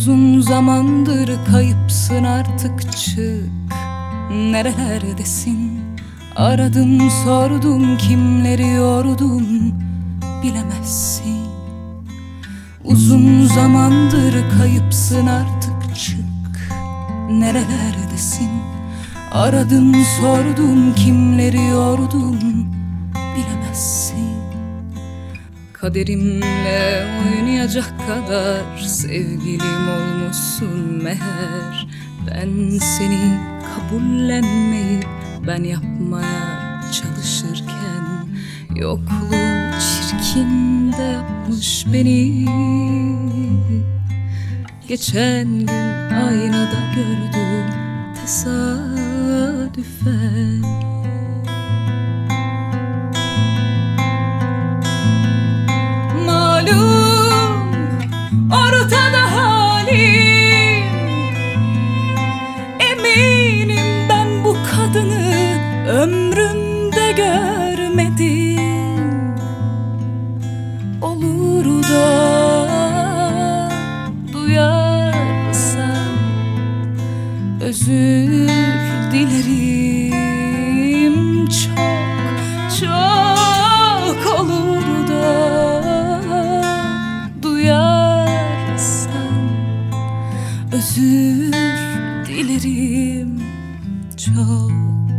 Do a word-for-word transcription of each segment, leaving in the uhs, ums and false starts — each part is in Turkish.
Uzun zamandır kayıpsın, artık çık. Nerelerdesin? Aradım sordum, kimleri yordum, bilemezsin. Uzun zamandır kayıpsın, artık çık. Nerelerdesin? Aradım sordum, kimleri yordum, bilemezsin. Kaderimle oynayacak kadar sevgilim olmuşsun meğer. Ben seni kabullenmeyip ben yapmaya çalışırken yokluğun çirkin de yapmış beni. Geçen gün aynada gördüm tesadüfen. Ortada halim, eminim ben bu kadını ömrümde görmedim. Olur da duyarsam özür dilerim. Çok çok olur da özür dilerim çok.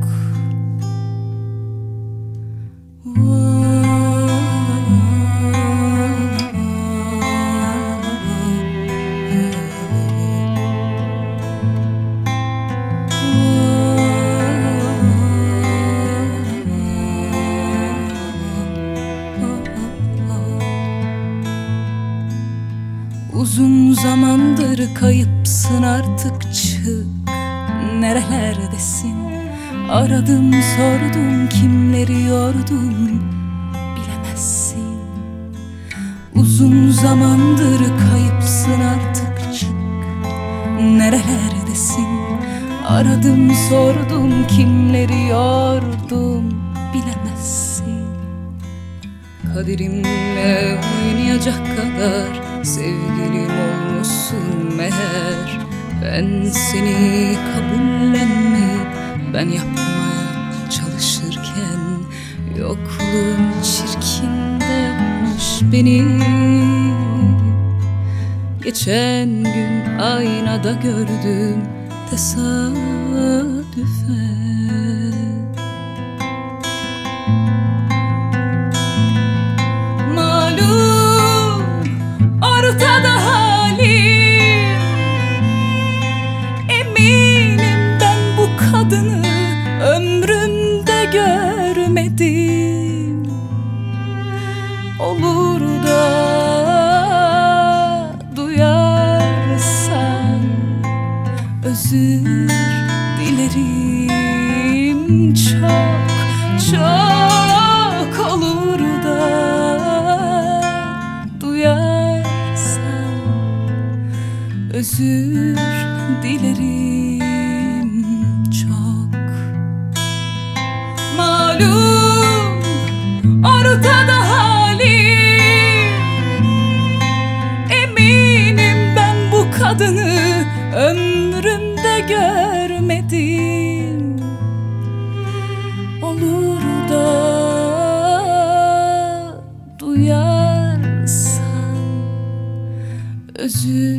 Uzun zamandır kayıpsın, artık çık. Nerelerdesin? Aradım sordum, kimleri yordum, bilemezsin. Uzun zamandır kayıpsın, artık çık. Nerelerdesin? Aradım sordum, kimleri yordum, bilemezsin. Kaderimle oynayacak kadar sevgilim olmuşsun meğer. Ben seni kabullenmeyip ben yapmaya çalışırken yokluğun çirkin de yapmış beni. Geçen gün aynada gördüm tesadüfen. Ortada halim, eminim ben bu kadını ömrümde görmedim. Olur da duyarsan özür dilerim. Çok çok olur da duyarsan özür dilerim çok. Malum ortada halim, eminim ben bu kadını ömrümde görmedim. Olur da duyarsan özür